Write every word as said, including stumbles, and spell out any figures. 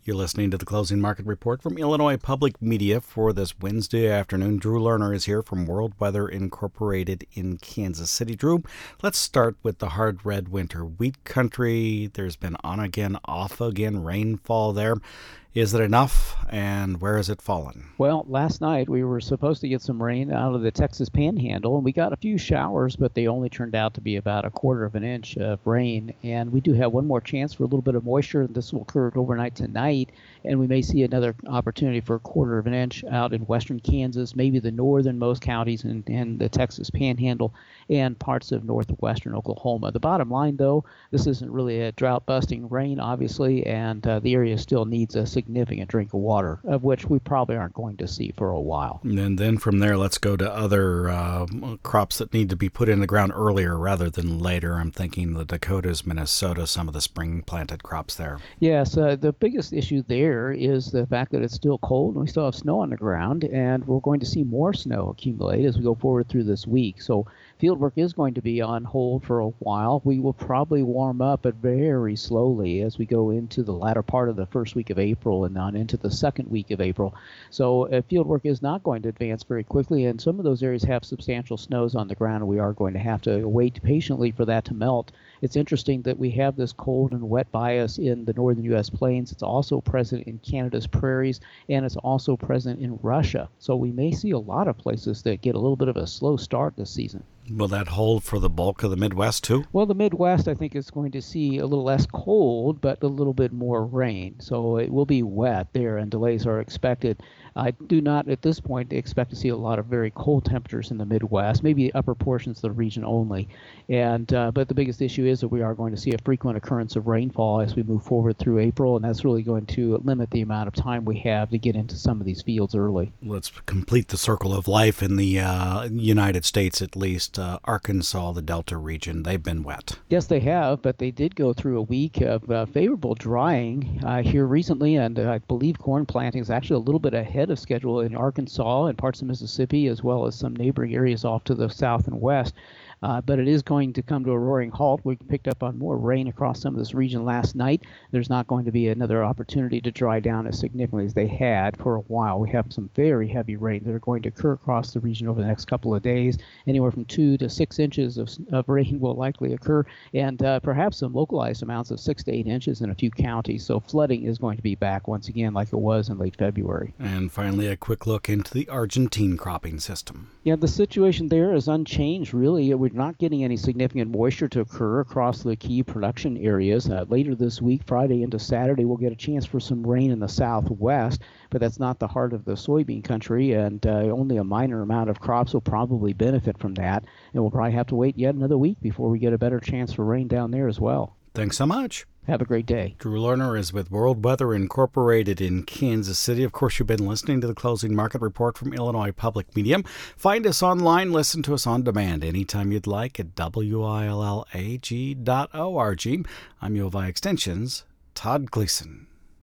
You're listening to the Closing Market Report from Illinois Public Media for this Wednesday afternoon. Drew Lerner is here from World Weather Incorporated in Kansas City. Drew, let's start with the hard red winter. Wheat country, there's been on again, off again rainfall there. Is it enough, and where has it fallen? Well, last night we were supposed to get some rain out of the Texas Panhandle, and we got a few showers, but they only turned out to be about a quarter of an inch of rain. And we do have one more chance for a little bit of moisture. This will occur overnight tonight, and we may see another opportunity for a quarter of an inch out in western Kansas, maybe the northernmost counties in, in the Texas Panhandle, and parts of northwestern Oklahoma. The bottom line, though, this isn't really a drought-busting rain, obviously, and uh, the area still needs a significant drink of water, of which we probably aren't going to see for a while. And then from there, let's go to other uh, crops that need to be put in the ground earlier rather than later. I'm thinking the Dakotas, Minnesota, some of the spring planted crops there. Yes, uh, the biggest issue there is the fact that it's still cold and we still have snow on the ground, and we're going to see more snow accumulate as we go forward through this week. So fieldwork is going to be on hold for a while. We will probably warm up, but very slowly as we go into the latter part of the first week of April and on into the second week of April. So uh, fieldwork is not going to advance very quickly, and some of those areas have substantial snows on the ground, and we are going to have to wait patiently for that to melt. It's interesting that we have this cold and wet bias in the northern U S plains. It's also present in Canada's prairies, and it's also present in Russia. So we may see a lot of places that get a little bit of a slow start this season. Will that hold for the bulk of the Midwest, too? Well, the Midwest, I think, is going to see a little less cold, but a little bit more rain. So it will be wet there, and delays are expected. I do not, at this point, expect to see a lot of very cold temperatures in the Midwest, maybe upper portions of the region only. And uh, but the biggest issue is that we are going to see a frequent occurrence of rainfall as we move forward through April, and that's really going to limit the amount of time we have to get into some of these fields early. Let's complete the circle of life in the uh, United States, at least. Uh, Arkansas, the Delta region, they've been wet. Yes, they have, but they did go through a week of uh, favorable drying uh, here recently, and uh, I believe corn planting is actually a little bit ahead of schedule in Arkansas and parts of Mississippi, as well as some neighboring areas off to the south and west. Uh, but it is going to come to a roaring halt. We picked up on more rain across some of this region last night. There's not going to be another opportunity to dry down as significantly as they had for a while. We have some very heavy rain that are going to occur across the region over the next couple of days. Anywhere from two to six inches of, of rain will likely occur, and uh, perhaps some localized amounts of six to eight inches in a few counties. So flooding is going to be back once again like it was in late February. And finally, a quick look into the Argentine cropping system. Yeah, the situation there is unchanged, really. We're not getting any significant moisture to occur across the key production areas. Uh, later this week, Friday into Saturday, we'll get a chance for some rain in the southwest, but that's not the heart of the soybean country, and uh, only a minor amount of crops will probably benefit from that. And we'll probably have to wait yet another week before we get a better chance for rain down there as well. Thanks so much. Have a great day. Drew Lerner is with World Weather Incorporated in Kansas City. Of course, you've been listening to the Closing Market Report from Illinois Public Media. Find us online, listen to us on demand anytime you'd like at W I L L A G dot org. I'm U of I Extension's Todd Gleason.